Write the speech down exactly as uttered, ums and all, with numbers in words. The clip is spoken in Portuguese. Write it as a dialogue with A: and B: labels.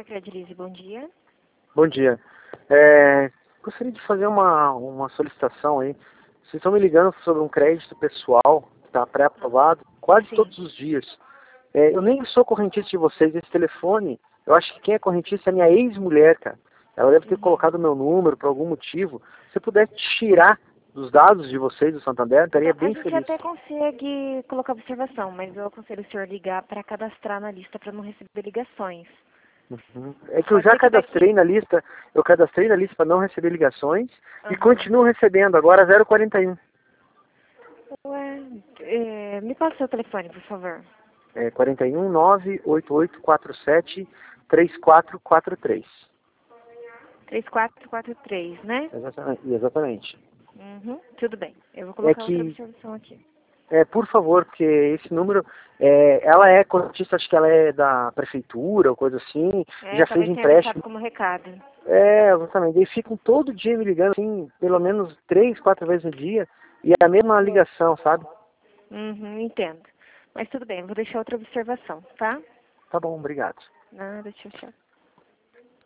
A: Fredilize, bom dia.
B: Bom dia. É, gostaria de fazer uma, uma solicitação aí. Vocês estão me ligando sobre um crédito pessoal que está pré-aprovado quase
A: Sim.
B: todos os dias. É, eu nem sou correntista de vocês. Esse telefone, eu acho que quem é correntista é minha ex-mulher, cara. Ela deve ter
A: Uhum.
B: colocado meu número por algum motivo. Se você puder tirar dos dados de vocês do Santander, eu estaria
A: Então, a
B: bem
A: gente
B: feliz.
A: até consegue colocar observação, mas eu aconselho o senhor ligar para cadastrar na lista para não receber ligações.
B: Uhum. É que eu
A: Pode
B: já
A: ser que daqui...
B: cadastrei na lista, eu cadastrei na lista para não receber ligações e
A: Uhum.
B: continuo recebendo, agora zero quarenta e um.
A: Ué, é, me passa o seu telefone, por favor.
B: É quarenta e um, nove oito oito quatro sete, três quatro quatro três.
A: três quatro quatro três, né?
B: Exatamente. Exatamente.
A: Uhum, tudo bem. Eu vou
B: É
A: colocar outra
B: que,
A: observação aqui.
B: é, por favor, porque esse número, é, ela é correntista, acho que ela é da prefeitura ou coisa assim,
A: É,
B: já fez
A: talvez tenha deixado
B: empréstimo.
A: como recado.
B: É, exatamente. Eles ficam todo dia me ligando, assim, pelo menos três, quatro vezes no dia, e é a mesma ligação, sabe?
A: Uhum, entendo. Mas tudo bem, eu vou deixar outra observação, tá?
B: Tá bom, obrigado.
A: Nada, tchau, tchau.